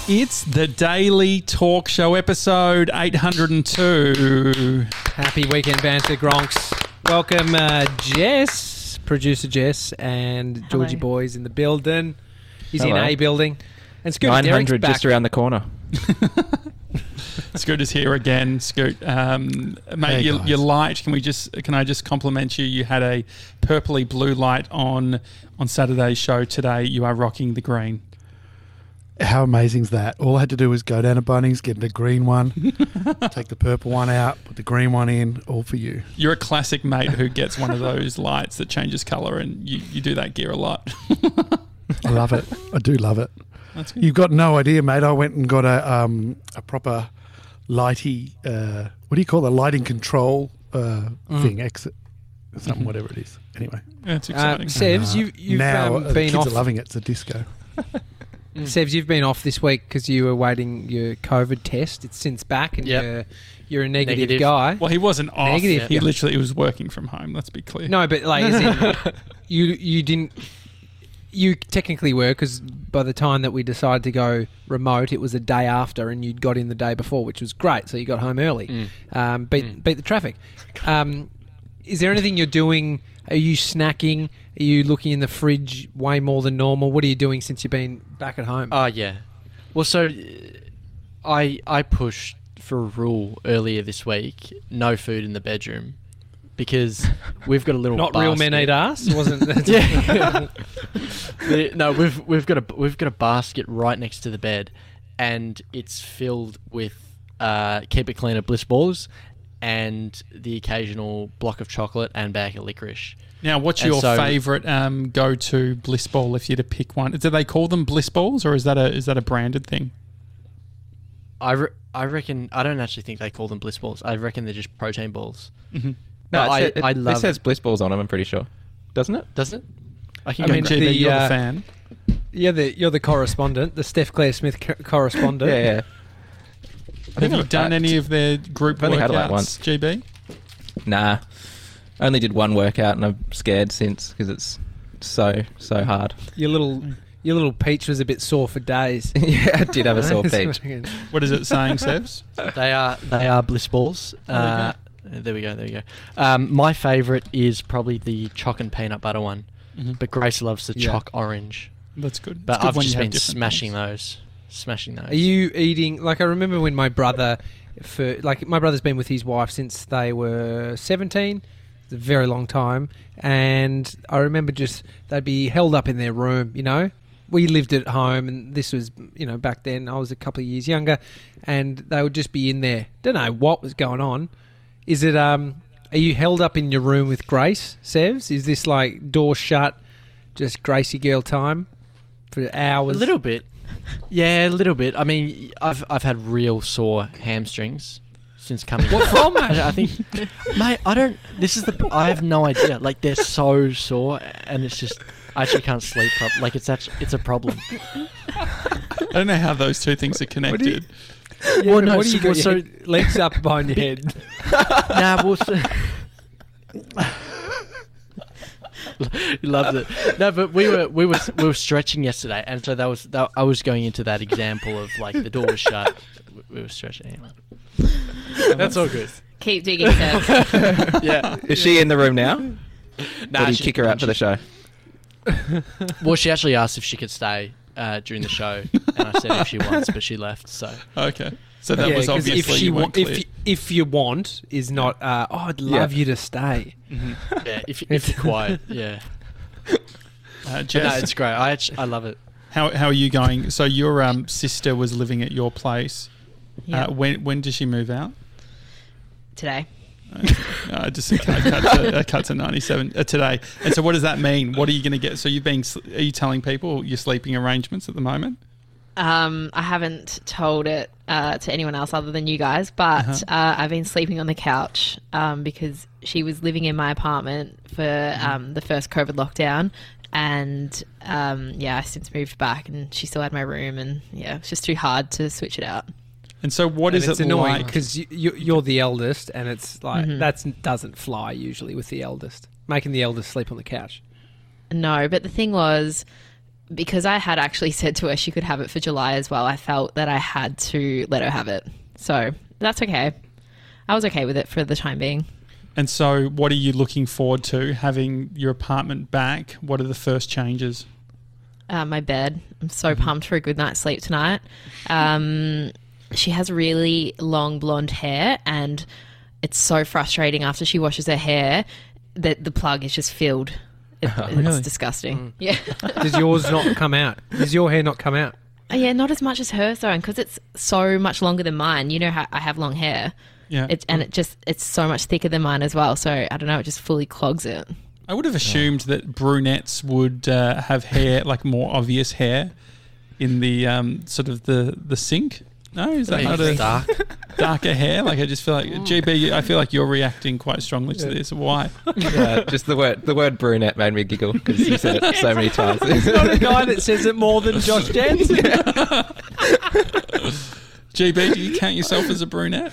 It's the Daily Talk Show, episode 802. Happy weekend, banter, Gronks. Welcome, Jess, producer Jess, and Georgie Boys in the building. He's in A building. And Scoot 900 just around the corner. Scoot is here again. Scoot, mate, Hey, you're light. Can I just compliment you? You had a purpley blue light on Saturday's show today. You are rocking the green. How amazing is that? All I had to do was go down to Bunnings, get the green one, take the purple one out, put the green one in, all for you. You're a classic mate who gets one of those lights that changes colour, and you do that gear a lot. I love it. I do love it. That's good. You've got no idea, mate. I went and got a proper lighty, what do you call it? Lighting control thing, exit, something, whatever it is. Anyway. That's exciting. Sevs, you've now the been kids off. are loving it. It's a disco. Sevs, you've been off this week because you were waiting your COVID test. It's since back, and you're a negative guy. Well, he wasn't off. Negative. He literally was working from home. Let's be clear. No, but like, as in, you didn't. You technically were, because by the time that we decided to go remote, it was a day after, and you'd got in the day before, which was great. So you got home early, beat the traffic. Is there anything you're doing? Are you snacking? Are you looking in the fridge way more than normal? What are you doing since you've been back at home? Oh, yeah. Well, so I pushed for a rule earlier this week, no food in the bedroom, because we've got a little Not basket. real men eat ass, wasn't it? Yeah. No, we've got a basket right next to the bed, and it's filled with Keep It Cleaner Bliss balls and the occasional block of chocolate and bag of licorice. Now, what's And your so- favourite go-to Bliss ball if you're to pick one? Do they call them Bliss balls, or is that a branded thing? I reckon, I don't actually think they call them Bliss balls. I reckon they're just protein balls. Mm-hmm. No, I it love says Bliss balls on them, I'm pretty sure. Doesn't it? Doesn't it? I I can mean, go GB, you're the fan. You're the correspondent, the Steph Claire Smith correspondent. Yeah. Have you done any of their group I've only had it like workouts, once. GB? Nah. I only did one workout and I'm scared since because it's so hard. Your little peach was a bit sore for days. Yeah, I did have a sore peach. What is it saying, Sevs? They are Bliss balls. Oh, There we go. My favourite is probably the choc and peanut butter one, but Grace loves the choc orange. That's good. But It's good I've when just you have been different smashing those. Are you eating, like, I remember when my brother, my brother's been with his wife since they were 17. It's a very long time. And I remember they'd be held up in their room, you know. We lived at home, and this was, back then. I was a couple of years younger, and they would just be in there. Don't know what was going on. Is it, are you held up in your room with Grace, Sevs? Is this like door shut, just Gracie girl time for hours? A little bit. Yeah, a little bit. I mean, I've had real sore hamstrings since coming. What from, mate? I think, mate, I have no idea. Like, they're so sore, and it's just, I actually can't sleep properly. Like, it's a problem. I don't know how those two things are connected. Yeah, Well, no, what do you got? so- Your legs up behind your head. Nah, well, he loves it. No, but we were stretching yesterday, and so I was going into that example of, like, the door was shut. We were stretching. Anyway. That's all good. Keep digging, Sev. Yeah. Is she in the room now? Nah, or do you she's kick her out gone. for the show? Well, she actually asked if she could stay during the show, and I said if she wants, but she left. So Okay. So that was 'cause obviously you weren't clear. if you want is not. I'd love you to stay. yeah, if you're quiet, yeah. Jess, No, it's great. I love it. how are you going? So your sister was living at your place. Yeah. When did she move out? Today. Just a cut to 97 today. And so what does that mean? What are you going to get? So are you telling people your sleeping arrangements at the moment? I haven't told it to anyone else other than you guys, but I've been sleeping on the couch because she was living in my apartment for the first COVID lockdown. And I since moved back, and she still had my room, and it's just too hard to switch it out. And so what is it's it annoying like? because you're the eldest, and it's like that doesn't fly usually with the eldest. Making the eldest sleep on the couch. No, but the thing was, because I had actually said to her she could have it for July as well, I felt that I had to let her have it. So that's okay. I was okay with it for the time being. And so what are you looking forward to having your apartment back? What are the first changes? My bed. I'm so pumped for a good night's sleep tonight. She has really long blonde hair, and it's so frustrating after she washes her hair that the plug is just filled. It's disgusting. Yeah. Does yours not come out? Does your hair not come out? Yeah, not as much as hers though, and because it's so much longer than mine. You know how I have long hair. Yeah. It's so much thicker than mine as well. So I don't know, it just fully clogs it. I would have assumed that brunettes would have hair, like more obvious hair, in the sort of the sink. No, is that not a darker hair? Like I just feel like GB. I feel like you're reacting quite strongly to this. Why? Just the word brunette made me giggle because you said it so many times. There's not a guy that says it more than Josh Jansen. GB, do you count yourself as a brunette?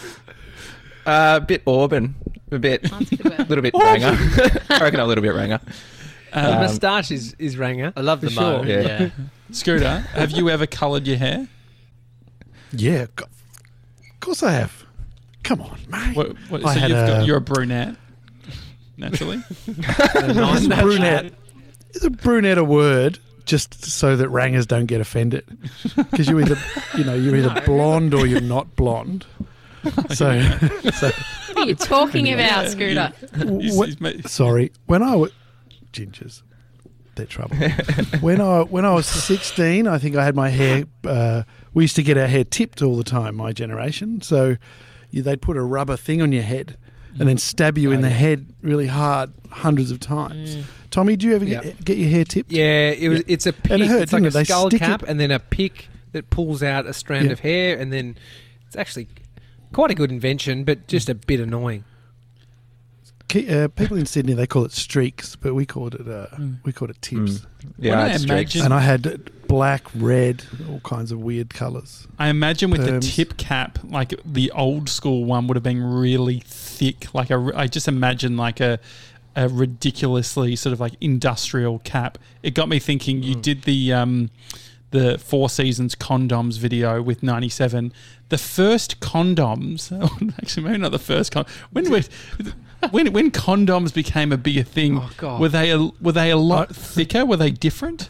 A bit auburn, a little bit ranger. I reckon I'm a little bit ranger. The moustache is ranger. I love the mo. sure. Yeah. Scooter, have you ever coloured your hair? Yeah, of course I have. Come on, mate. You're a brunette, naturally. Is brunette? Is a brunette a word just so that rangers don't get offended? Because you're either blonde or you're not blonde. So What are you talking about, Scooter? sorry, when I was gingers, they're trouble. when I was 16, I think I had my hair. We used to get our hair tipped all the time, my generation. So they'd put a rubber thing on your head and then stab you in the head really hard hundreds of times. Tommy, do you ever get your hair tipped? Yeah, it's a pick. And it hurts, it's like a They skull stick cap and then a pick that pulls out a strand of hair, and then it's actually quite a good invention, but just a bit annoying. People in Sydney, they call it streaks, but we called it tips. Yeah, I imagine, And I had black, red, all kinds of weird colours. I imagine with Perms. the tip cap, like the old school one would have been really thick. Like I just imagine like a ridiculously sort of like industrial cap. It got me thinking. You did the Four Seasons condoms video with 97. The first condoms, actually maybe not the first when condoms became a bigger thing, were they a lot thicker? Were they different?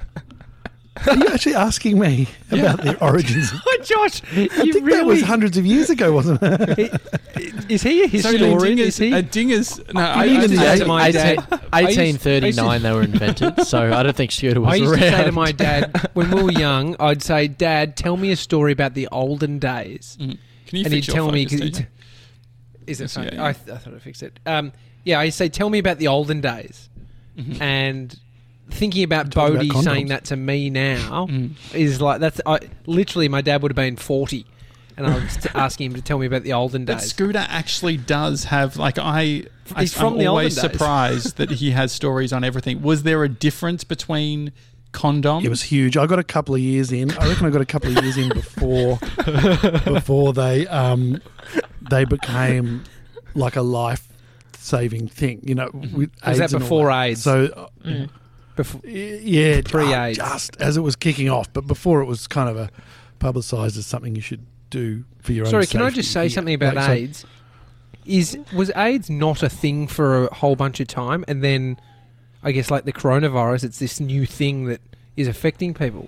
Are you actually asking me about the origins? Josh, I think that was hundreds of years ago, wasn't it? Is he a historian? Is he? A dinger's. No, I used to say to my dad, 1839 they were invented, so I don't think Scooter was I used around. to say to my dad, when we were young, I'd say, Dad, tell me a story about the olden days. Can you And fix he'd your tell me... focus, DJ? Is it Yes, funny? yeah. I thought I fixed it. I'd say, tell me about the olden days. And thinking about talking Bodie about saying condoms. that to me now is like, literally my dad would have been 40. And I was asking him to tell me about the olden But days. Scooter actually does have, like, He's I'm from the always olden days. surprised that he has stories on everything. Was there a difference between condoms? It was huge. I got a couple of years in. I reckon I got a couple of years in before they became like a life-saving thing. You know, with Was that AIDS and all before AIDS? So Before, yeah, Pre-AIDS. just as it was kicking off, but before it was kind of publicised as something you should do for your own sorry, safety. can I just say something about Like, so- AIDS? Was AIDS not a thing for a whole bunch of time, and then I guess like the coronavirus, it's this new thing that is affecting people?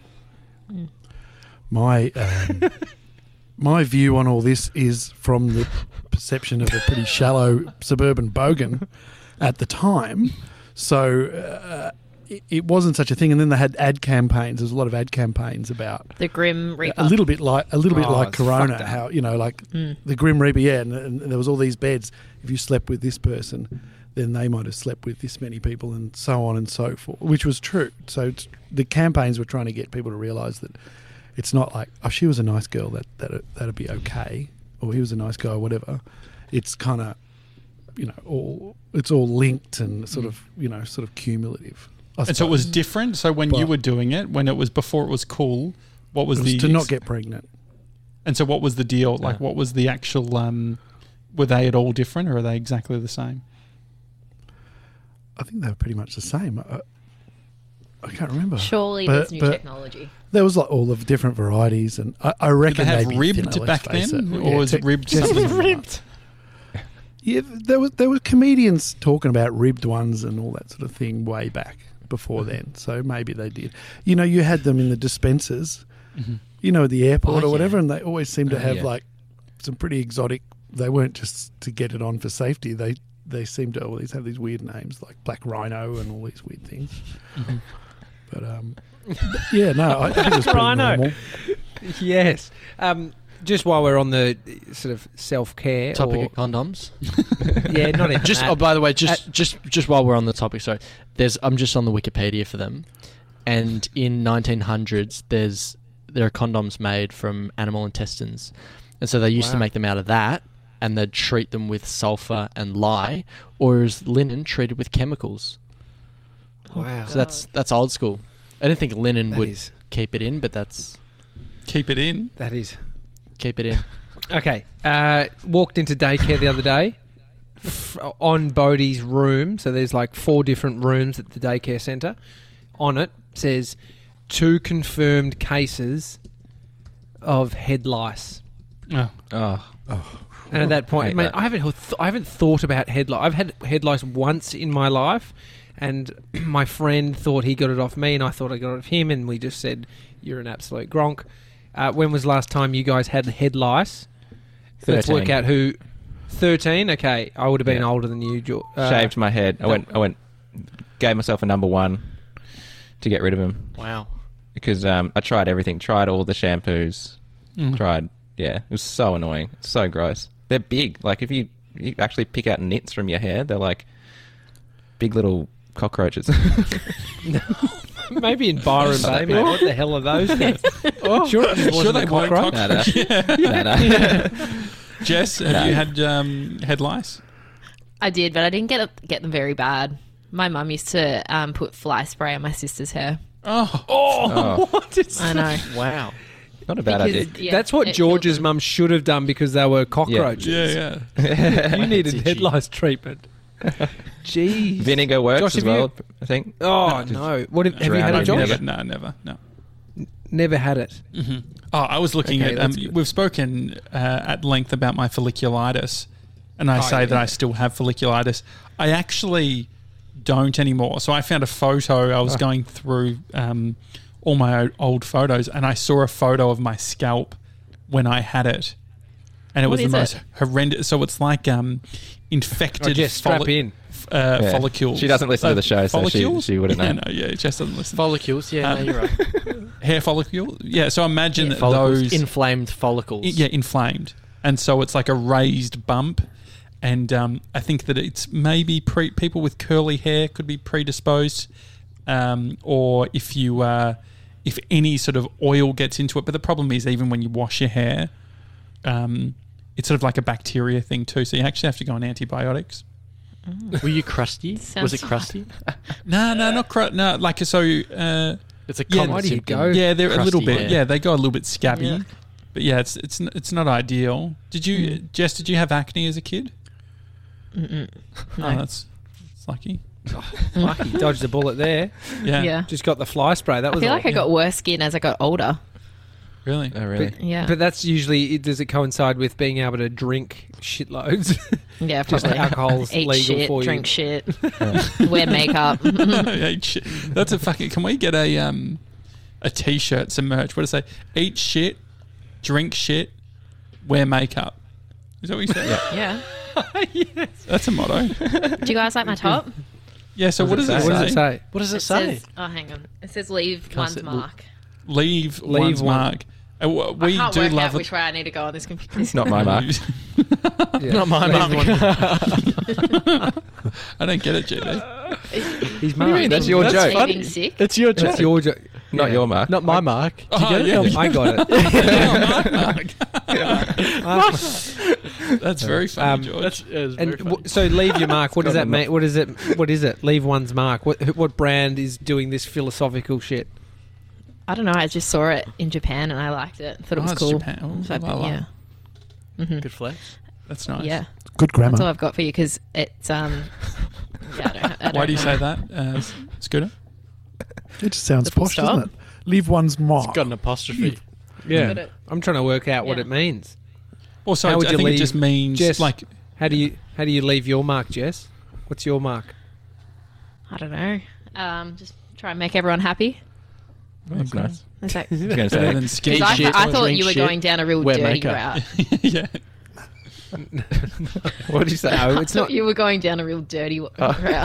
My my view on all this is from the perception of a pretty shallow suburban bogan at the time. So it wasn't such a thing. And then they had ad campaigns. There's a lot of ad campaigns about The Grim Reaper. a little bit like it's Corona. fucked up. How the Grim Reaper, and there was all these beds. If you slept with this person, then they might have slept with this many people, and so on and so forth, which was true. So the campaigns were trying to get people to realise that it's not like, oh, she was a nice girl, that'd be okay, or he was a nice guy, or whatever. It's kind of, it's all linked and sort of cumulative. I And so it was suppose. different. So when you were doing it, when it was before it was cool, what was It was the to not get pregnant. And so what was the deal? Like, what was the actual? Were they at all different, or are they exactly the same? I think they were pretty much the same. I can't remember. Surely But- there's new but- technology. There was like all of different varieties, and I reckon Did they have maybe ribbed thinner, back let's face then, it. or was it ribbed just something? ribbed. Yeah, there were comedians talking about ribbed ones and all that sort of thing way back before then. So maybe they did. You know, you had them in the dispensers, you know, at the airport Oh, or whatever, yeah. and they always seemed to have yeah. like some pretty exotic. They weren't just to get it on for safety. They seemed to always have these weird names like Black Rhino and all these weird things. But yeah, no, I think it was pretty Rhino. normal. Yes. Just while we're on the sort of self-care Topic or, of condoms. yeah, not even Just that. oh, by the way, just while we're on the topic, sorry. I'm just on the Wikipedia for them, and in 1900s, there are condoms made from animal intestines, and so they used to Wow. make them out of that, and they'd treat them with sulfur and lye, or as linen treated with chemicals. Wow. So that's old school. I didn't think linen That would is- keep it in, but that's Keep it in. That is. keep it in. Okay. Walked into daycare the other day on Bodie's room. So there's like 4 different rooms at the daycare centre. On it says 2 confirmed cases of head lice. Oh. Oh, And at that point, Hate mate, that. I haven't thought about head lice. I've had head lice once in my life, and my friend thought he got it off me, and I thought I got it off him, and we just said, "You're an absolute gronk." When was the last time you guys had head lice? Let's 13. work out who. 13. Okay, I would have been Yeah. older than you. Shaved my head. I went, gave myself a number 1 to get rid of him Wow. because I tried everything. Tried all the shampoos. Mm. Tried. Yeah, it was so annoying. It's so gross. They're big. Like if you actually pick out nits from your hair, they're like big little cockroaches. Maybe in Byron Bay, mate. What the hell are those things? Sure, it just wasn't they a weren't cockroach. No. Jess, have you had head lice? I did, but I didn't get them very bad. My mum used to put fly spray on my sister's hair. Oh. Oh, What is I know. Wow. not a bad idea. Because, yeah, That's what it George's killed mum should have done because they were cockroaches. Yeah, yeah. You needed It's head itchy. lice treatment. Jeez. Vinegar works Josh, as have you- well, I think. Oh, no. What have you had Drown it, in Josh? vinegar. Never. No. Never had it. Oh, I was looking Okay, at. that's good. We've spoken at length about my folliculitis, and I Oh, say yeah. that I still have folliculitis. I actually don't anymore. So I found a photo. I was going through all my old photos, and I saw a photo of my scalp when I had it, and it What was the is most horrendous. So it's like infected. Oh, Jess, strap in. Yeah. Follicles. She doesn't listen to the show, so follicles? she wouldn't know. Yeah, no, yeah, Jess doesn't listen. Follicles, yeah, no, you're right. Hair follicle. Yeah. So imagine that Follicles, those inflamed follicles. yeah, inflamed, and so it's like a raised bump. And I think that it's maybe people with curly hair could be predisposed, or if you if any sort of oil gets into it. But the problem is, even when you wash your hair, it's sort of like a bacteria thing too. So you actually have to go on antibiotics. Were you crusty? Sounds Was it hard. crusty? No, not no. Like so. It's a Yeah, common why do you symptom. go? Yeah, they're a little Crusty bit. hair. Yeah, they go a little bit scabby. Yeah. But yeah, it's not ideal. Did you, Jess? Did you have acne as a kid? Mm-mm. Oh, that's lucky. Lucky, dodged a bullet there. Yeah, Yeah. Just got the fly spray. That I was feel all. like I got worse skin as I got older. really. Oh, really? Yeah. But that's usually, does it coincide with being able to drink shitloads? Yeah, Just probably. alcohol's Eat legal shit, for you. drink shit, wear makeup. Eat shit. That's a fucking. Can we get a T-shirt, some merch? What does it say? Eat shit, drink shit, wear makeup. Is that what you said? Yeah. That's a motto. Do you guys like my top? Yeah. So what does it What say? does it say? What does it say? Says, oh, hang on. It says leave Can't one's say- mark. Leave Leave one's one. mark. I We can't do work love out it. which way I need to go on this computer. It's not my mark. Yeah. Not my Leave mark. one- I don't get it, GB. He's What do you mean? That's your That's joke. funny. Being sick. That's your joke. That's your joke. Not Yeah. your mark. Not my mark. Did you Oh, get it? yeah. No, I got it. That's very funny, George. That's it was And very funny. so leave your mark. What does that Got mean? What is it? What is it? Leave one's mark. What brand is doing this philosophical shit? I don't know. I just saw it in Japan and I liked it. Thought it Oh, was it's cool. Japan. Oh, So I la, put- la. yeah. Mhm. Good flex. That's nice. Yeah. Good grammar. That's all I've got for you because it's yeah, I don't Why do you say that, Scooter? It just sounds The full posh, stop? doesn't it? Leave one's mark. It's got an apostrophe. Yeah. But I'm trying to work out what Yeah. it means. Also, How I would you think it leave- just means Jess, like How do you leave your mark, Jess? What's your mark? I don't know. Just try and make everyone happy. That's nice. Is that- I was going to better say. than skinny. Eat shit, I thought drink you were shit, going down a real wear dirty makeup. route. Yeah. What did you say? No, I it's thought not. you were going down a real dirty route.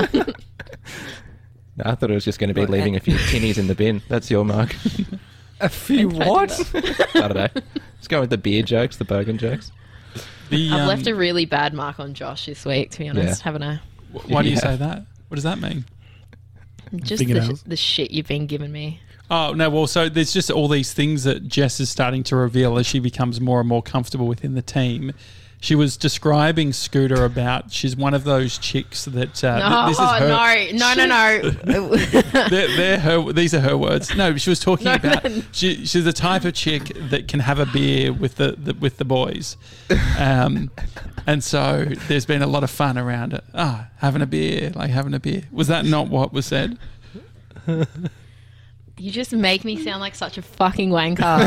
No, I thought it was just going to be leaving a few tinnies in the bin. That's your mark. A few what? I don't know. Let's go with the beer jokes, the bogan jokes. The, I've left a really bad mark on Josh this week, to be honest, Yeah. haven't I? Why do you Yeah. say that? What does that mean? Just Fingernails. the shit you've been giving me. Oh, no, well, so there's just all these things that Jess is starting to reveal as she becomes more and more comfortable within the team. She was describing Scooter about she's one of those chicks that this is her. No. They're her. These are her words. No, she was talking No, about no. she's the type of chick that can have a beer with the boys, and so there's been a lot of fun around it. Having a beer. Was that not what was said? You just make me sound like such a fucking wanker.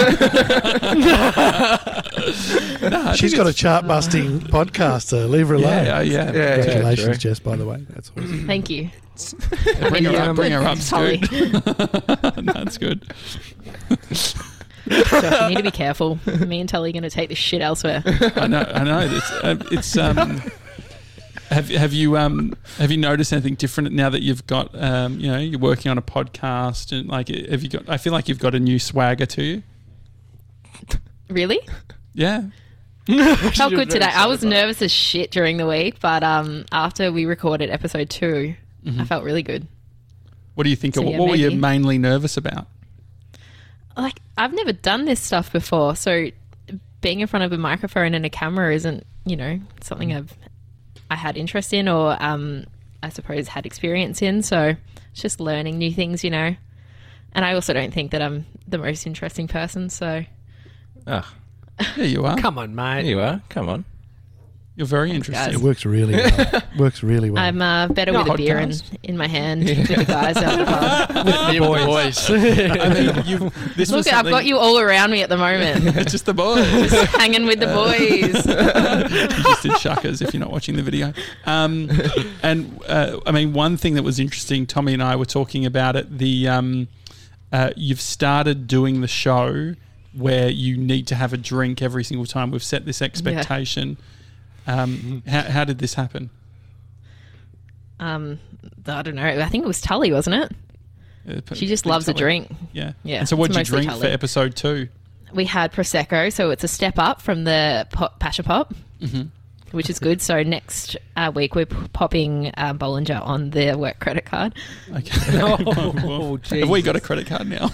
She's got a chart busting podcast. Leave her alone. Yeah. Congratulations, true. Jess, by the way. That's awesome. Thank you. Bring her up. Bring her up, Tully. Scoot. That's good. Josh, you need to be careful. Me and Tully are going to take this shit elsewhere. I know. It's Have you noticed anything different now that you've got you're working on a podcast and have you got? I feel like you've got a new swagger to you. Really? Yeah. Felt good today. I was nervous as shit during the week, but after we recorded episode 2, I felt really good. What do you think? So, what yeah, were you maybe. mainly nervous about? Like, I've never done this stuff before, so being in front of a microphone and a camera isn't, something I had interest in or I suppose had experience in. So it's just learning new things, And I also don't think that I'm the most interesting person. So Oh, Yeah, you are. Come on, mate. there you are. Come on. You're very guys. interesting. It works really well. Works really well. I'm better with a beer in my hand with the guys out the pub. Me with the boys. I mean, this was Look, I've got something- you all around me at the moment. It's just the boys. Hanging with the boys. Just did shuckers if you're not watching the video. I mean, one thing that was interesting, Tommy and I were talking about it. You've started doing the show where you need to have a drink every single time. We've set this expectation. How did this happen? I don't know. I think it was Tully, wasn't it? She just loves a drink. Yeah. Yeah, And so what it's did you mostly drink for Tully. episode 2? We had Prosecco, so it's a step up from the Pasha Pop, which is good. So next week we're popping Bollinger on the work credit card. Okay. Oh, Have we got a credit card now?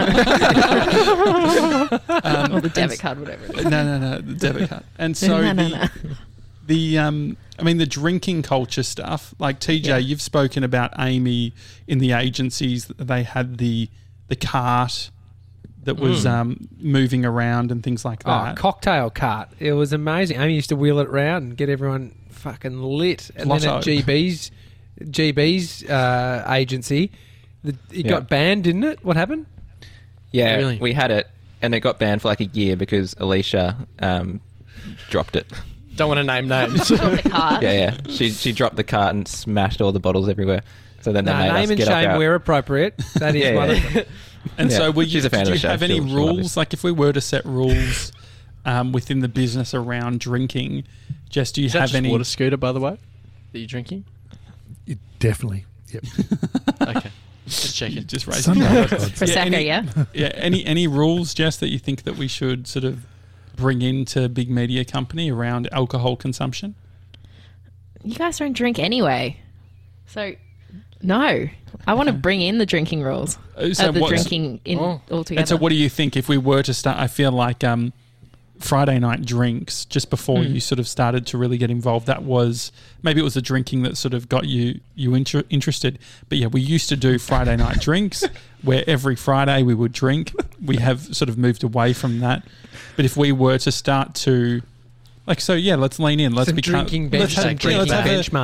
Or the debit card, whatever it is. No, the debit card. And so No. the drinking culture stuff, like TJ, Yeah. you've spoken about Amy in the agencies. They had the cart that was moving around and things like Oh, that. cocktail cart. It was amazing. Amy used to wheel it around and get everyone fucking lit. And then Lotto. at GB's agency, it got banned, didn't it? What happened? Yeah, Really? we had it, and it got banned for like a year because Alicia dropped it. Don't want to name names. The card. Yeah. She dropped the cart and smashed all the bottles everywhere. So then they No, made us name and get shame up were appropriate. That is Yeah, one yeah. of them. And Yeah, so, she's a fan did of you the show. have any She'll love rules? this. Like, if we were to set rules within the business around drinking, Jess, do you Is that have just any? water scooter, by the way, that you're drinking? Definitely. Yep. Okay. Just checking. Just raise Sunday, your God. Prosecco, yeah? Yeah. Any rules, Jess, that you think that we should sort of bring into big media company around alcohol consumption? You guys don't drink anyway. So, no. I want to bring in the drinking rules. So The what's- drinking in altogether. And so, what do you think if we were to start? I feel like Friday night drinks, just before you sort of started to really get involved, that was maybe it was the drinking that sort of got you interested. But yeah, we used to do Friday night drinks where every Friday we would drink. We have sort of moved away from that. But if we were to start to let's lean in. Let's Some become drinking let's have- benchmarks. let's have a- benchmarks.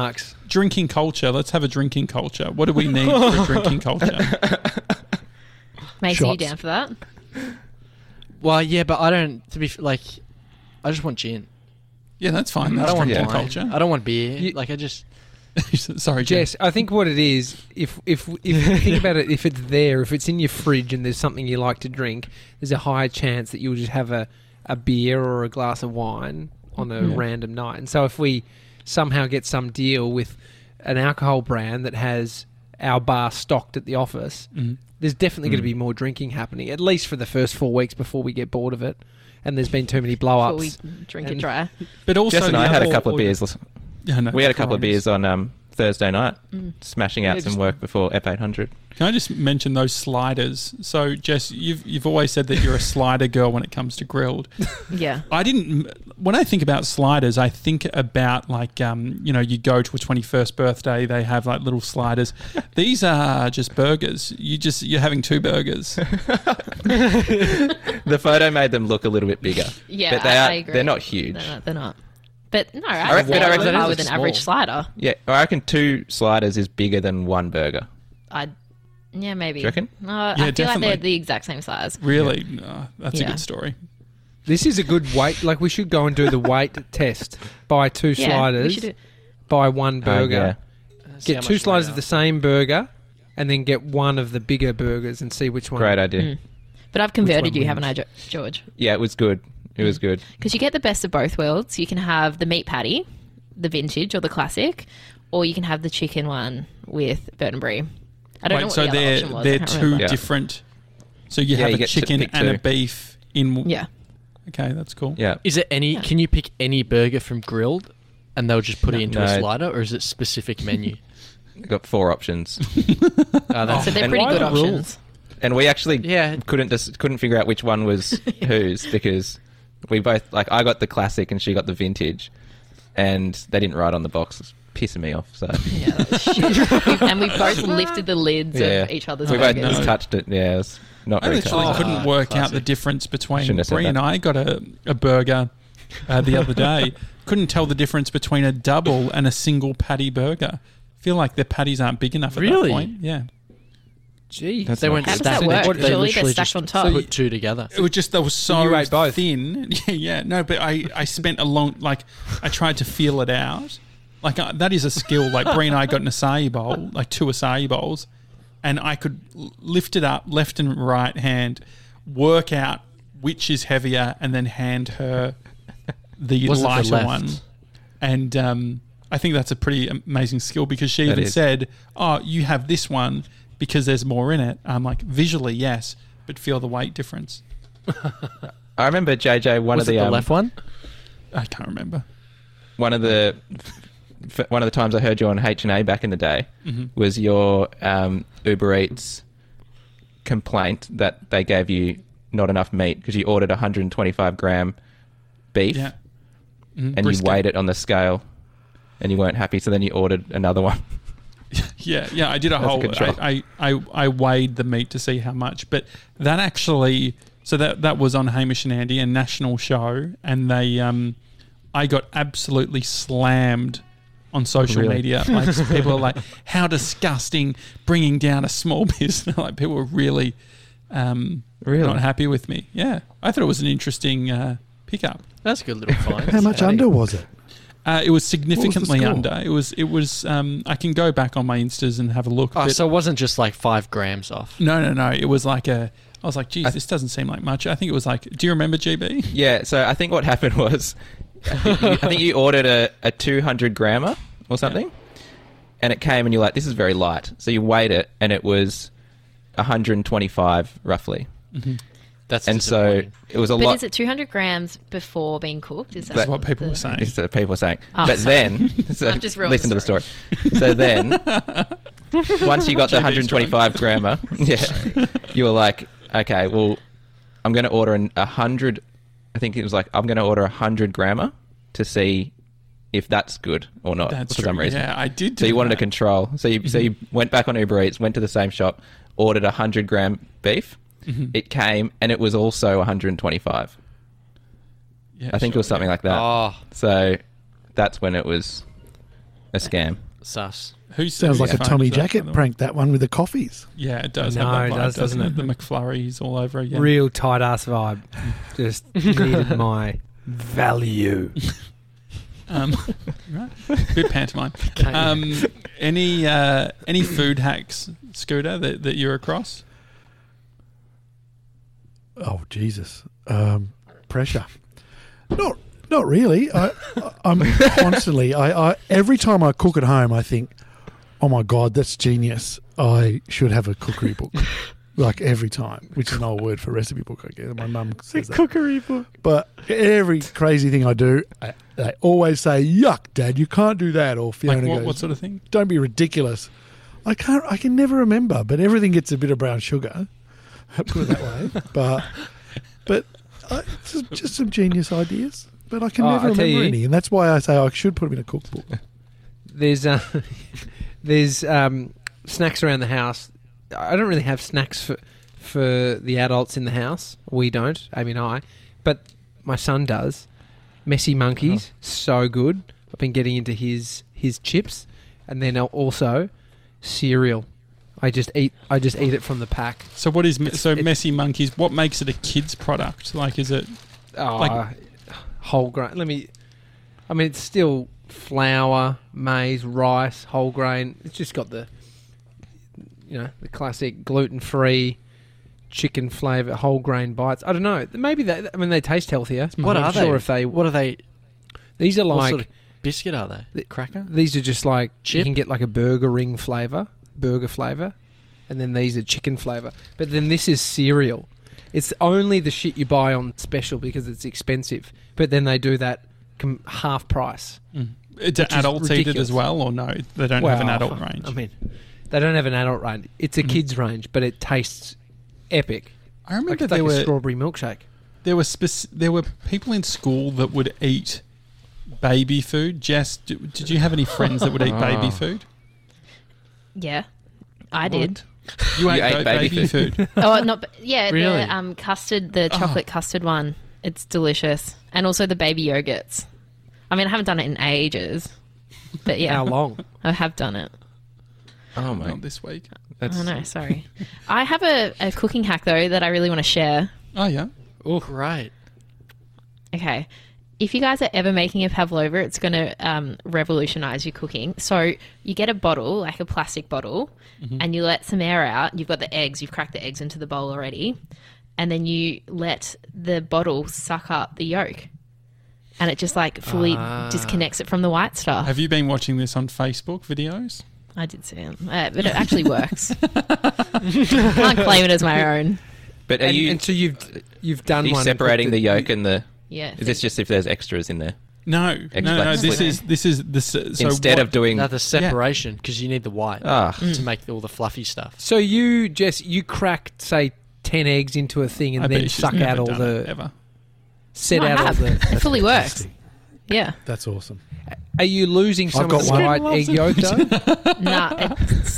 drinking culture. Let's have a drinking culture. What do we need for a drinking culture? Mason, you Shots. down for that? Well, yeah, but I don't. I just want gin. Yeah, that's fine. That's I don't want drinking wine. culture. I don't want beer. You- I just. Sorry, Jess. Jess, I think what it is, if you think about it, if it's there, if it's in your fridge and there's something you like to drink, there's a higher chance that you'll just have a beer or a glass of wine on a random night. And so if we somehow get some deal with an alcohol brand that has our bar stocked at the office, there's definitely going to be more drinking happening, at least for the first 4 weeks before we get bored of it. And there's been too many Before we blow-ups. drink it And- dry. But also, Jess and I had a couple of beers. Yeah, no, We had a couple of Coronas. beers on Thursday night, smashing out Yeah, some just- work before F800. Can I just mention those sliders? So, Jess, you've always said that you're a slider girl when it comes to grilled. Yeah. I didn't. When I think about sliders, I think about like you go to a 21st birthday, they have like little sliders. These are just burgers. You're having 2 burgers. The photo made them look a little bit bigger. Yeah, but I agree. they're not huge. They're not. But no, I I reckon- reckon I reckon that that is with an small. average slider. Yeah, I reckon 2 sliders is bigger than 1 burger. Yeah, maybe. Do you reckon? No, I Yeah, feel like definitely. they're the exact same size. Really? No, that's a Yeah. good story. This is a good weight. Like, we should go and do the weight test. Buy 2 Yeah, we sliders, should do- buy 1 burger. See how Get 2 much sliders weight of the same burger, and then get 1 of the bigger burgers and see which one. Great idea. But I've converted one you, haven't I, wins? George? Yeah, it was good. It was good. Because you get the best of both worlds. You can have the meat patty, the vintage or the classic, or you can have the chicken one with Burton Brie. I don't know what so the other they're option was. I they're can't 2 remember. Yeah. different. So you Yeah, have you a get to chicken pick and a 2. beef in. Yeah. Okay, that's cool. Yeah. Is it any? Yeah. Can you pick any burger from Grilled, and they'll just put it into a No. slider, or is it specific menu? Got 4 options. That's So they're And pretty why good the options. And we actually Yeah. couldn't figure out which one was whose, because we both, like, I got the classic and she got the vintage, and they didn't write on the box. It's pissing me off. So Yeah, that was shit. And we both lifted the lids yeah, of each other's we both burgers. just touched it. Yeah, it was not I very literally tasty. couldn't work out classic. the difference between Shouldn't have said Brie and that. I got a burger the other day. Couldn't tell the difference between a double and a single patty burger. Feel like their patties aren't big enough at Really? that point. Yeah. Gee. That's They not weren't How does stacked. that work? They Surely they're literally stacked just on top. put 2 together. It was just they were so You ate both. thin. Yeah. No, but I spent a long I tried to feel it out. Like that is a skill. Like Brie and I got an acai bowl, like 2 acai bowls, and I could lift it up left and right hand, work out which is heavier, and then hand her the Was it the lighter left? one. And I think that's a pretty amazing skill because she That even is. said, "Oh, you have this one because there's more in it." I'm like, visually, yes, but feel the weight difference. I remember JJ. One Was of it the the left one? I can't remember. one of the times I heard you on H&A back in the day was your Uber Eats complaint that they gave you not enough meat because you ordered 125 gram beef Yeah. and Brisket. you weighed it on the scale and you weren't happy, so then you ordered another one. Yeah. I did a That's whole. control. I weighed the meat to see how much, but that actually. So that was on Hamish and Andy, a national show, and they. I got absolutely slammed on social Really? media. Like people are like, "How disgusting! Bringing down a small business." Like people were really, not happy with me. Yeah, I thought it was an interesting pickup. That's a good little find. How much under was it? It was significantly score? under. It was. I can go back on my Instas and have a look. Oh, but so it wasn't just like 5 grams off. no. It was like a. I was like, geez, this doesn't seem like much. I think it was like. Do you remember GB? Yeah, so I think what happened was, I think you ordered a 200 grammer or something, and it came and you're like, this is very light. So you weighed it and it was 125 roughly. That's And so disappointing. it was a But lot. is it 200 grams before being cooked? Is that That's what people the- were saying. This is what people are saying. Oh, but sorry. then, so I've just ruined listen the to the story. So then, once you got the JB's 125 grammer, yeah, you were like, okay, well, I'm going to order 100. I think it was like, I'm going to order 100 grammer to see if that's good or not That's for true. some reason. Yeah, I did. So you wanted that. to control. So you went back on Uber Eats, went to the same shop, ordered 100 gram beef. It came and it was also 125. Yeah, I think it was sure, something like that. Oh, So that's when it was a scam. sus. Who's Sounds like a whose phone Tommy is that, by Jacket the way? prank, that one with the coffees. Yeah, it does No, have that it vibe, does, doesn't it? The McFlurries all over again. Real tight ass vibe. Just needed my value. Right. Bit pantomime. Any food hacks, Scooter, that you're across? Oh Jesus, pressure. Not really. I'm constantly. I every time I cook at home, I think, oh my God, that's genius. I should have a cookery book. Like every time, which is an old word for recipe book, I guess. My mum says that. Cookery book. But every crazy thing I do, they always say, "Yuck, Dad, you can't do that." Or Fiona Like goes, what sort of thing? "Don't be ridiculous." I can never remember, but everything gets a bit of brown sugar. Put it that way. But it's just some genius ideas. But I can Oh, never I'll tell remember you. any, and that's why I say I should put them in a cookbook. There's snacks around the house. I don't really have snacks for the adults in the house. We don't, Amy and I. But my son does. Messy Monkeys, so good. I've been getting into his chips. And then also cereal. I just eat it from the pack. So what is Messy Monkeys? What makes it a kid's product? Like, is it? Whole grain. It's still flour, maize, rice, whole grain. It's just got the classic gluten-free chicken flavour, whole grain bites. I don't know. Maybe they taste healthier. What I'm are not sure they? What are they? These are What like sort of biscuit are they? Cracker? these are just like Chip? you can get like a burger flavour, and then these are chicken flavour. But then this is cereal. It's only the shit you buy on special because it's expensive. But then they do that half price. Do adults eat it ridiculous. as well, or no? They don't have an adult range. I mean, they don't have an adult range. It's a kids range, but it tastes epic. I remember Like it's there like a were strawberry milkshake. there were people in school that would eat baby food. Jess, did you have any friends that would eat baby food? Yeah, I did. You ate, ate baby baby food. Oh, not yeah. Really? The custard, the chocolate custard one. It's delicious, and also the baby yogurts. I mean, I haven't done it in ages, but yeah, How long? I have done it. Oh my! Not this week. That's Oh no, sorry. I have a cooking hack though that I really want to share. Oh yeah. Oh, right. Okay. If you guys are ever making a pavlova, it's going to revolutionize your cooking. So you get a bottle, like a plastic bottle, and you let some air out. You've got the eggs. You've cracked the eggs into the bowl already. And then you let the bottle suck up the yolk. And it just like fully disconnects it from the white stuff. Have you been watching this on Facebook videos? I did see it. But it actually works. Can't claim it as my own. But are you so you've done are you one separating the yolk and the? Yeah. Is this just if there's extras in there? No. This is so Instead of doing Now the separation, because you need the white to make all the fluffy stuff. So you cracked say 10 eggs into a thing and I bet then she's suck never out all done the it, ever. set I out all have. the. It fully works. Yeah. That's awesome. Are you losing some got of the one. white egg yolk though? Nah,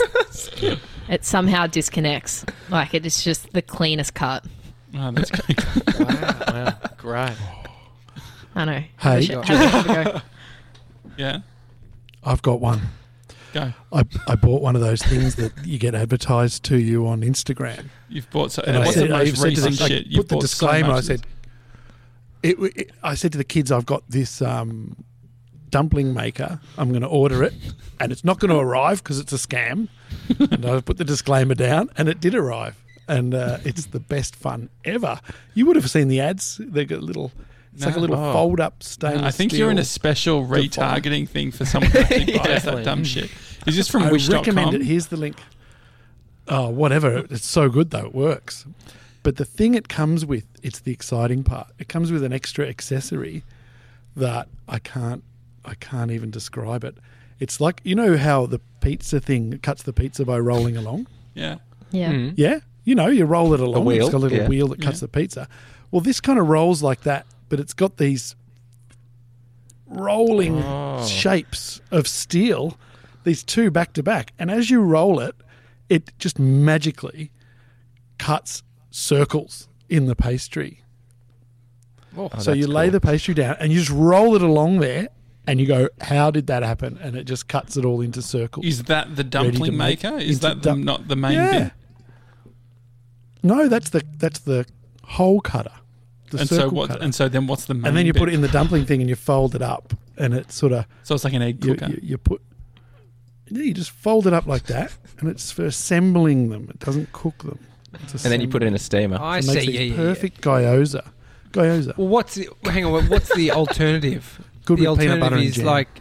it somehow disconnects. Like it is just the cleanest cut. Oh, that's great. Wow, great. I know. Hey. Have a go. Yeah. I've got one. Go. I bought one of those things that you get advertised to you on Instagram. You've bought so. And What's the I most said to them, recent I shit? You've put the bought so disclaimer. much I of said, this. I said to the kids, I've got this dumpling maker. I'm going to order it, and it's not going to arrive because it's a scam. And I put the disclaimer down, and it did arrive, and it's the best fun ever. You would have seen the ads. They got little. It's like a little Oh. fold-up stainless I think you're in a steel special device. retargeting thing for someone that actually buys that Definitely. dumb shit. Is this from I Wish.com? recommend it. Here's the link. Oh, whatever. It's so good though. It works. But the thing it comes with, it's the exciting part. It comes with an extra accessory that I can't even describe it. It's like, you know how the pizza thing cuts the pizza by rolling along? Yeah. Yeah. Yeah? You know, you roll it along. wheel, It's got a little yeah. wheel that cuts Yeah. the pizza. Well, this kind of rolls like that, but it's got these rolling shapes of steel, these two back to back. And as you roll it, it just magically cuts circles in the pastry. Oh, So you that's lay cool. the pastry down and you just roll it along there, and you go, how did that happen? And it just cuts it all into circles. Is that the Ready to dumpling make maker? Is into that not the main Yeah. bit? No, that's the hole cutter. The And so circle what? cutter. And so then what's the main? And then you bit? put it in the dumpling thing and you fold it up, and it sort of So it's like an egg you, cooker. you put. Yeah, you just fold it up like that, and it's for assembling them. It doesn't cook them. It's And then you put it in a steamer. I It see. makes Yeah, these yeah, perfect gyoza. Gyoza. Well, hang on. What's the alternative? Good The with peanut alternative butter and is jam. like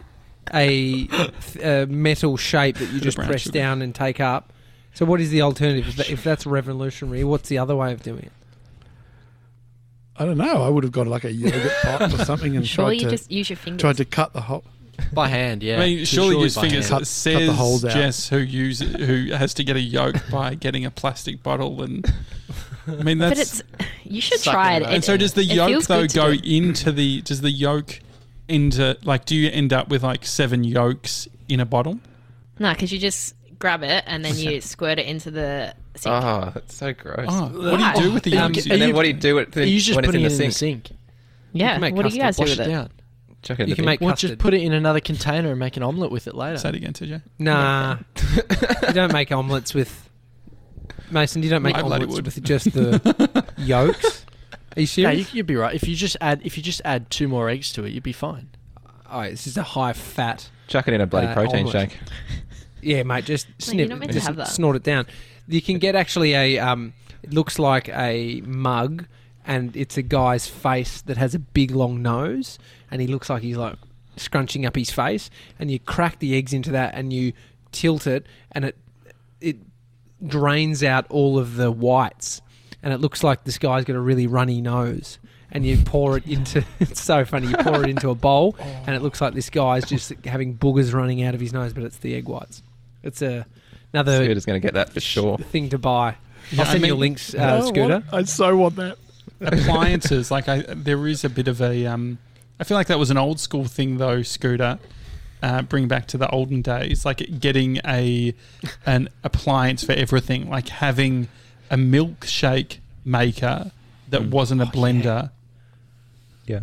a metal shape that you just brown press sugar. down and take up. So what is the alternative? If that's revolutionary, what's the other way of doing it? I don't know. I would have got like a yogurt pot or something and Surely tried you to just use your fingers. tried to cut the hole. By hand, yeah. I mean, surely use by fingers. hand. Cut Says the holes out. Jess, who has to get a yolk by getting a plastic bottle, and I mean but that's. you should Suck try it it. up. And so does the it yolk feels though good to go do. into the? Does the yolk into like? Do you end up with like 7 yolks in a bottle? No, because you just grab it and then you squirt it into the sink. Oh, that's so gross. Oh, what do you do with the Um, yolks? are And then you- what do you do it Are you just when it's putting in it the in the sink? sink? Yeah, make what do you guys do Wash with it it? down. Chuck it in You the can bin. make Well, custard. just put it in another container and make an omelette with it later. Say it again, TJ. Nah, you don't make omelettes with Mason. You don't make I bloody omelettes would. with just the yolks. Are you Yeah, serious? you'd be right. If you just add 2 more eggs to it, you'd be fine. Oh, this is a high fat. Chuck it in a bloody protein omelette. shake. Yeah, mate, just snip, not meant to just have that. snort it down. You can get actually it looks like a mug, and it's a guy's face that has a big long nose, and he looks like he's like scrunching up his face, and you crack the eggs into that, and you tilt it, and it drains out all of the whites, and it looks like this guy's got a really runny nose. And you pour it into, it's so funny, you pour it into a bowl, and it looks like this guy's just having boogers running out of his nose, but it's the egg whites. It's another Scooter's going to get that for sure. thing to buy. Yeah, I'll send I you mean- links, Oh, I want Scooter. it. I so want that. Appliances, like there is a bit of a. I feel like that was an old school thing though, Scooter. Bring back to the olden days, like getting an appliance for everything, like having a milkshake maker that wasn't a blender. Yeah.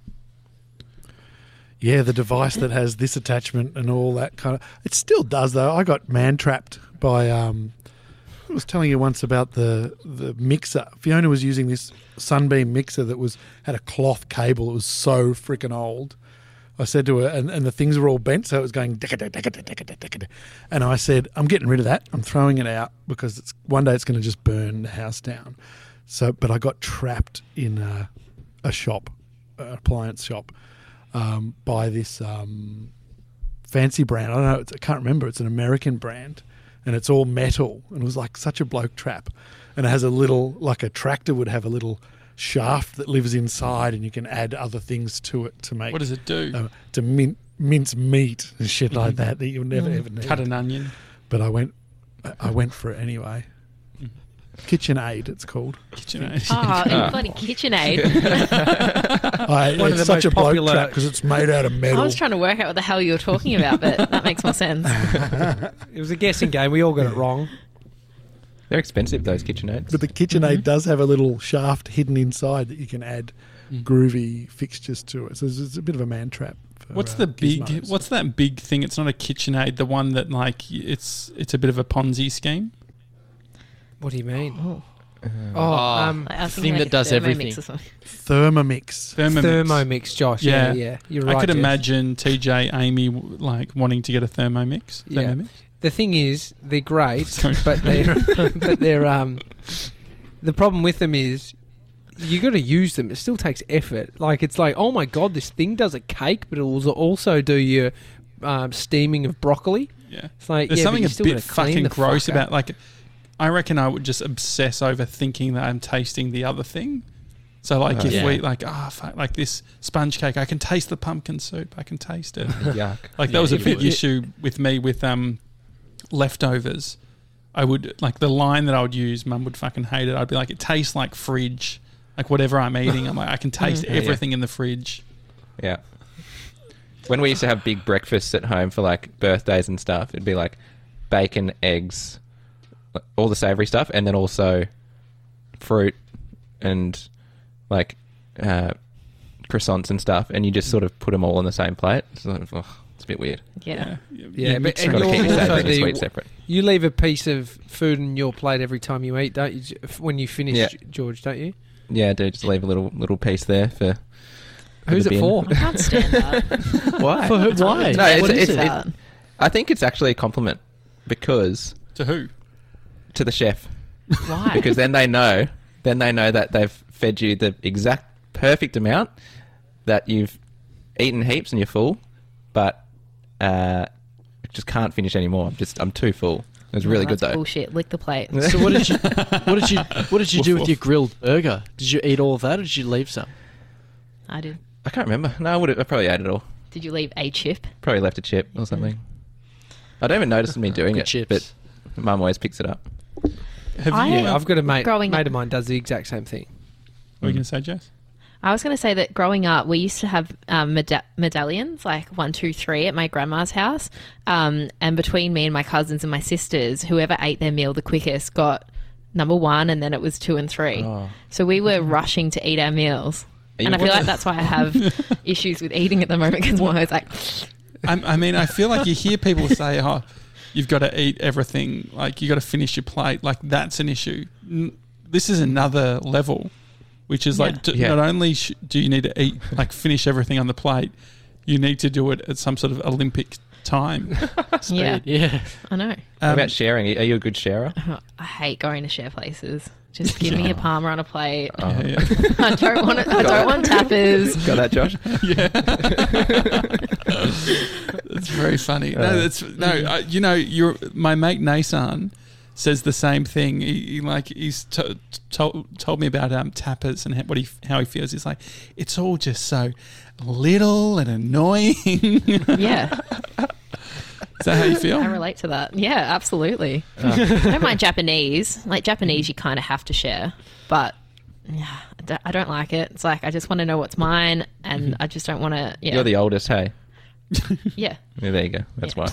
Yeah, the device that has this attachment and all that kind of. It still does though. I got man trapped by. I was telling you once about the mixer. Fiona was using this Sunbeam mixer that had a cloth cable. It was so freaking old. I said to her, and the things were all bent, so it was going decka. And I said, I'm getting rid of that. I'm throwing it out because one day it's going to just burn the house down. So, but I got trapped in a shop, an appliance shop, by this fancy brand. I don't know. I can't remember. It's an American brand, and it's all metal. And it was like such a bloke trap. And it has a little, like a tractor would have a little shaft that lives inside, and you can add other things to it to make What does it do? to mince meat and shit like that you'll never ever need. Cut an onion. But I went for it anyway. KitchenAid, it's called. KitchenAid. Oh, bloody KitchenAid. One of the It's such most a bloke popular- trap because it's made out of I metal. was trying to work out what the hell you were talking about, but that makes more sense. It was a guessing game. We all got it wrong. They're expensive, those KitchenAids. But the KitchenAid does have a little shaft hidden inside that you can add groovy fixtures to it. So it's a bit of a man trap. For, What's the big? gizmos. What's that big thing? It's not a KitchenAid. The one that like it's a bit of a Ponzi scheme. What do you mean? Oh. Like, I was Thing thinking that like a does Thermomix everything. or something. Thermomix? Thermomix, Josh. Yeah, yeah. You're right. I could Jess. imagine TJ, Amy, like wanting to get a Thermomix. Yeah. Thermomix. The thing is, they're great, Sorry. but they're the problem with them is you got to use them. It still takes effort. Like it's like, oh my god, this thing does a cake, but it will also do your steaming of broccoli. Yeah. It's like There's yeah, something but a you still bit gotta clean fucking the gross fucker. about like. I reckon I would just obsess over thinking that I'm tasting the other thing. So like if yeah. we like fuck, like this sponge cake, I can taste the pumpkin soup. I can taste it. Yuck. Like that was a you big would. issue with me with leftovers. I would like the line that I would use. Mum would fucking hate it. I'd be like, it tastes like fridge. Like whatever I'm eating, I'm like, I can taste Yeah. everything in the fridge. Yeah. When we used to have big breakfasts at home for like birthdays and stuff, it'd be like bacon, eggs, all the savoury stuff, and then also fruit and like croissants and stuff, and you just sort of put them all on the same plate. It's, like, it's a bit weird. Yeah. Yeah, but mix and Got to you're keep your also savoury and the- sweet separate. You leave a piece of food in your plate every time you eat, don't you? When you finish, Yeah. George, don't you? Yeah, I do. Just leave a little piece there for. Who's the it bin. for? I can't stand that. Why? For who? Why? No, What it's- is it's- that? I think it's actually a compliment because To who? to the chef, Why? because then they know that they've fed you the exact perfect amount, that you've eaten heaps and you're full, but just can't finish anymore. I'm too full. It was really good That's though. Bullshit. Lick the plate. So what did you do with your grilled burger? Did you eat all of that, or did you leave some? I did. I can't remember. No, I probably ate it all. Did you leave a chip? Probably left a chip or something. I don't even notice me doing Good it, chips. but Mum always picks it up. Have I- you? Yeah, I've got a mate Growing of up- mine does the exact same thing. What are you going to say, Jess? I was going to say that growing up, we used to have medallions, like 1, 2, 3, at my grandma's house. And between me and my cousins and my sisters, whoever ate their meal the quickest got number 1, and then it was 2 and 3. Oh. So we were rushing to eat our meals. Are you- And I feel like that's why I have issues with eating at the moment, because I'm always like, I mean, I feel like you hear people say, "Oh, you've got to eat everything. Like you got to finish your plate." Like that's an issue. This is another level, which is like Yeah. not only do you need to eat, like finish everything on the plate, you need to do it at some sort of Olympic time. yeah, Yeah. I know. What Um, about sharing? Are you a good sharer? I hate going to share places. Just give me a Parma on a plate. yeah, yeah. I don't want it. I don't want tapas. Got that, Josh? It's very funny. No, that's you know, my mate Nasan says the same thing. He's told me about tapas and how he feels. He's like, it's all just so little and annoying. Yeah, Is that how you feel? I relate to that. Yeah, absolutely. I don't mind Japanese. Like Japanese, you kind of have to share, but yeah, I don't like it. It's like I just want to know what's mine, and I just don't want to. Yeah, You're the oldest, hey? yeah. Yeah, there you go. That's Yeah.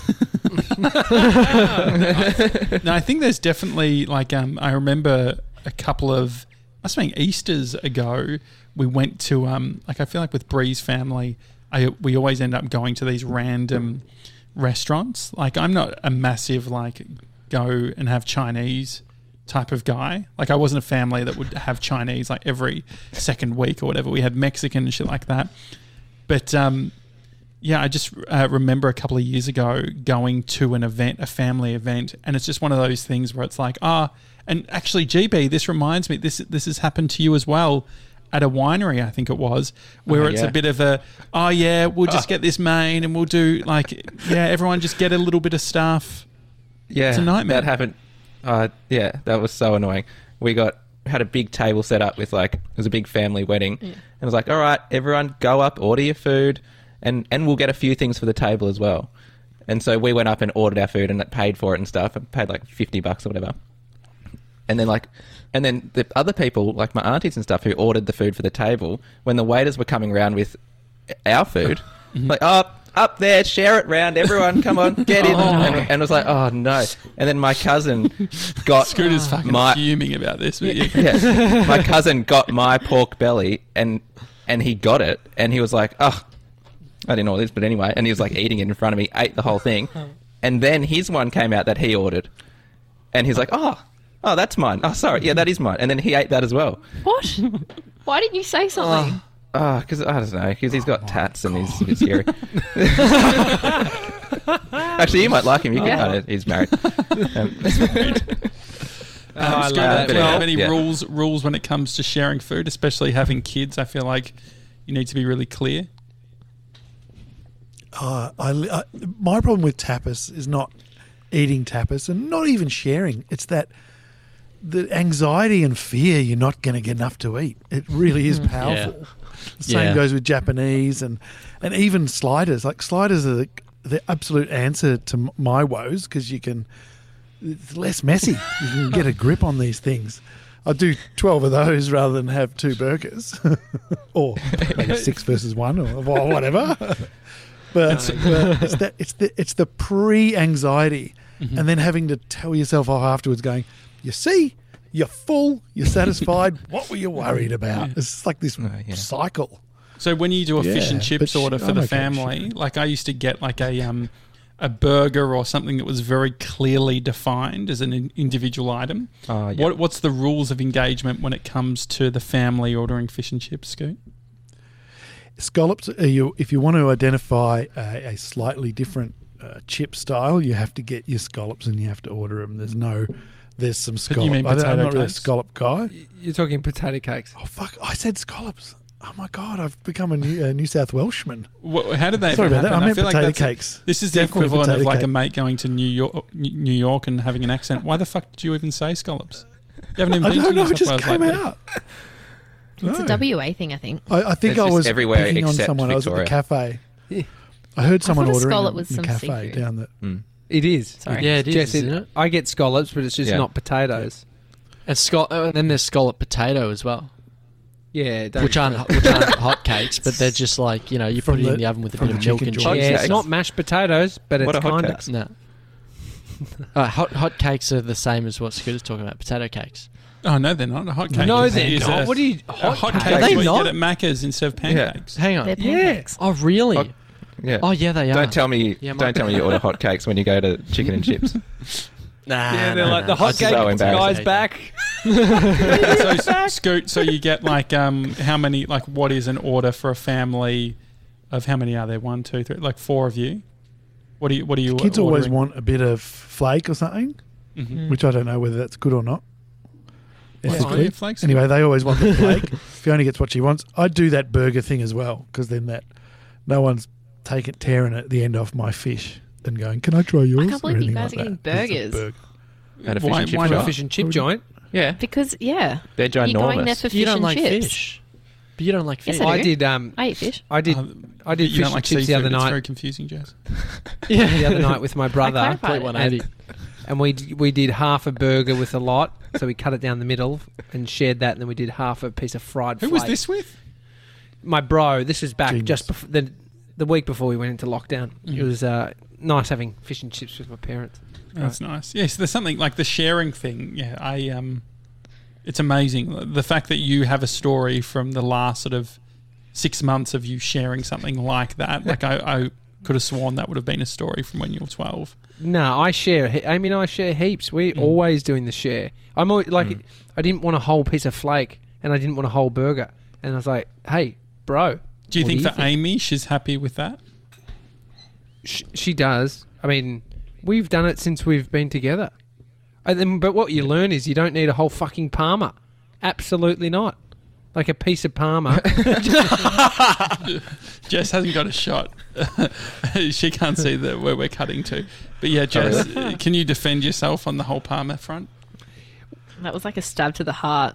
why. No, I think there's definitely like I remember a couple of must have been Easters ago. We went to like I feel like with Bree's family, we always end up going to these random restaurants. Like I'm not a massive like go and have Chinese type of guy. Like I wasn't a family that would have Chinese like every second week or whatever. We had Mexican and shit like that. But yeah, I just remember a couple of years ago going to an event, a family event, and it's just one of those things where it's like, and actually, GB, this reminds me, this has happened to you as well at a winery, I think it was, where it's yeah. a bit of a, we'll just get this main and we'll do like, everyone just get a little bit of stuff. Yeah, It's a nightmare. That happened. Yeah, that was so annoying. We had a big table set up with like, it was a big family wedding, and it was like, all right, everyone go up, order your food, and we'll get a few things for the table as well. And so we went up and ordered our food and paid for it and stuff, and paid like $50 or whatever. And then the other people, like my aunties and stuff, who ordered the food for the table, when the waiters were coming around with our food, like, up there, share it round, everyone, come on, get in. And it was like, oh no. And then my cousin got Scooter's fucking fuming about this. But yeah, my cousin got my pork belly and he got it, and he was like, oh, I didn't know this, but anyway, and he was like eating it in front of me, ate the whole thing, and then his one came out that he ordered, and he's like, oh, that's mine. Oh, sorry, yeah, that is mine, and then he ate that as well. What? Why didn't you say something? Oh, because I don't know, because he's got tats and he's a bit scary. Actually, you might like him. You can. He's married. I Scooter, love do you that. have any Yeah. rules when it comes to sharing food, especially having kids? I feel like you need to be really clear. My problem with tapas is not eating tapas and not even sharing. It's that the anxiety and fear you're not going to get enough to eat. It really is powerful. The same Yeah. goes with Japanese and even sliders. Like sliders are the absolute answer to my woes because it's less messy. You can get a grip on these things. I do 12 of those rather than have 2 burgers or maybe 6 versus 1 or whatever. But it's the pre-anxiety and then having to tell yourself off afterwards going, you see, you're full, you're satisfied. What were you worried about? It's like this cycle. So when you do a fish and Yeah, chips but order for I'm the okay with family, chicken. like I used to get like a burger or something that was very clearly defined as an individual item. Oh, yeah. What's the rules of engagement when it comes to the family ordering fish and chips, Scoot? Scallops, if you want to identify a slightly different chip style, you have to get your scallops and you have to order them. There's some But scallop. you mean I'm potato not really a cakes? scallop guy. You're talking potato cakes. Oh, fuck. I said scallops. Oh, my God. I've become a New South Welshman. How did that Sorry ever about that. happen? I meant feel like potato that's cakes. This is the Definitely equivalent of potato like a cake. mate going to New York and having an accent. Why the fuck did you even say scallops? You haven't even I been don't to know. New It just South came Wales lately. out. It's a No. WA thing, I think. I think It's I just was everywhere picking on except someone. I was at the Victoria. cafe. Yeah. I heard someone thought a ordering scallop them was in the some cafe seafood. down the... Mm. It is. Sorry. Yeah, it is, Jess, isn't it? I get scallops, but it's just Yeah. not potatoes. And then there's scallop potato as well, Yeah, don't which aren't hot cakes, but they're just like, you From put it in the- the oven with a from bit of the milk chicken and joint. cheese. Yeah, Hotcakes. it's not mashed potatoes, but What it's are kind hotcakes? of. No. Hot cakes are the same as what Scooter's talking about, potato cakes. Oh no, they're not. A hot cake. No, is- they're is not. A, What do you? a hot cake? cake Are they is what not? you get at Macca's instead of pancakes. Hang on. They're Yeah. pancakes. Oh, really? Hot- Yeah. Oh, yeah, they are. Don't tell me. Yeah, my don't tell me you order hotcakes when you go to chicken and chips. Nah, Yeah, they're nah, like nah. the hot That's so cake embarrassing. guy's back. So Scoot, so you get like how many? Like what is an order for a family of how many are there? 1, 2, 3, like 4 of you. What do you? Kids always ordering? want a bit of flake or something, Mhm. which I don't know whether that's good or not. Yeah, Ethically. yeah, flakes. Anyway, they always want the flake. Fiona gets what she wants. I do that burger thing as well because then no one's tearing at the end off my fish and going, "Can I try yours?" can't believe or you anything guys like are that. getting It's a burgers. At a fish Why- and chip why A not? shop. fish and chip joint. Yeah, Because, yeah. they're You're going there ginormous. for fish You don't and like chips. fish. But you don't like Yes, fish. I I do. did. I eat fish. I did. I did You fish don't like and chips the seafood. other It's night. very confusing, Jess. The other night with my brother, clarified it. Complete 180. and we did half a burger with a lot. So we cut it down the middle and shared that, and then we did half a piece of fried. Who was flake. this with? My bro. This was back Genius. just before the week before we went into lockdown. It was nice having fish and chips with my parents. That's nice. Yes, there's something like the sharing thing. Yeah, it's amazing the fact that you have a story from the last sort of 6 months of you sharing something like that. Like I could have sworn that would have been a story from when you were 12. No, I share. Amy and I share heaps. We're always doing the share. I'm always, like, I didn't want a whole piece of flake, and I didn't want a whole burger, and I was like, "Hey, bro." Do you what think for Amy, she's happy with that? She does. I mean, we've done it since we've been together. But what you learn is you don't need a whole fucking Parma. Absolutely not. Like a piece of Parma. Jess hasn't got a shot. She can't see where we're cutting to. But yeah, Jess, can you defend yourself on the whole Parma front? That was like a stab to the heart.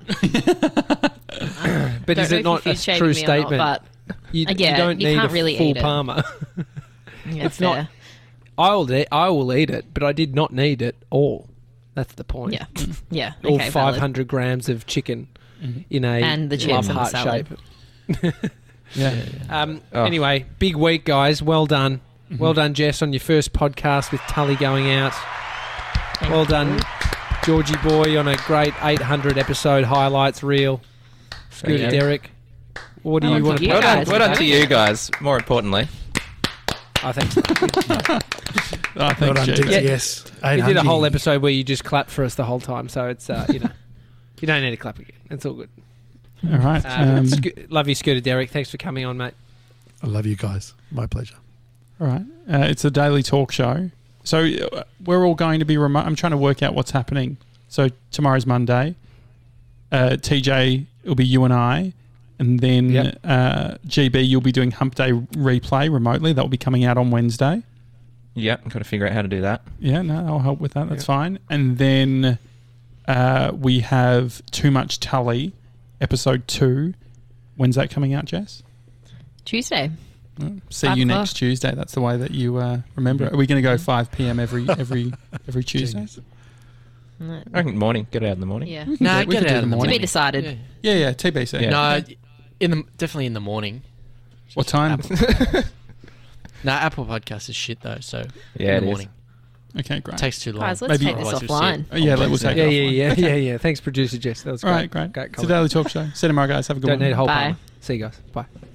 But is it not a true statement? But You yeah, don't you need can't a really full eat it. Parma. yeah, It's not- fair. I will eat it, but I did not need it all. That's the point. Yeah, yeah. All Okay, valid. 500 grams of chicken in a And the chips love and the heart salad. shape. Yeah. Oh. Anyway, big week, guys. Well done. Well done, Jess, on your first podcast with Tully going out. Well done, Georgie Boy, on a great 800 episode highlights reel. Good, you. Derek. What do Well you done want to to you put? guys. Well done to you guys. More importantly, I think Oh, Well thanks, done, Jess. DTS. you did a whole 800. episode where you just clapped for us the whole time, so it's you don't need to clap again. It's all good. All right. Love you, Scooter Derek. Thanks for coming on, mate. I love you guys. My pleasure. All right. It's a daily talk show. So we're all going to be remote. I'm trying to work out what's happening. So tomorrow's Monday. TJ, it'll be you and I. And then Yep. GB, you'll be doing Hump Day replay remotely. That will be coming out on Wednesday. yeah, got to figure out how to do that. Yeah, no, I'll help with that. That's fine. And then we have Too Much Tully, episode 2. When's that coming out, Jess? Tuesday. See 5 you o'clock. next Tuesday. That's the way that you remember it. Are we going to go 5 p.m. every Tuesday? No. I think morning. Get it out in the morning. Yeah. Nah, we get could it do out the in the To morning. be decided. Yeah. Yeah, TBC. Yeah. No, definitely in the morning. What time? No, Apple Podcast is shit though. So Yeah, in it the is. morning Okay, great. takes too long. Guys, let's Maybe- take this Otherwise we'll offline. see it Oh, yeah, on we'll Wednesday. take Yeah, it offline. yeah. Thanks, producer Jess. That was All great. right, great. Great It's a comment. daily talk show. See you tomorrow, guys. Have a good Don't one. need a whole Bye. Parma. See you guys. Bye.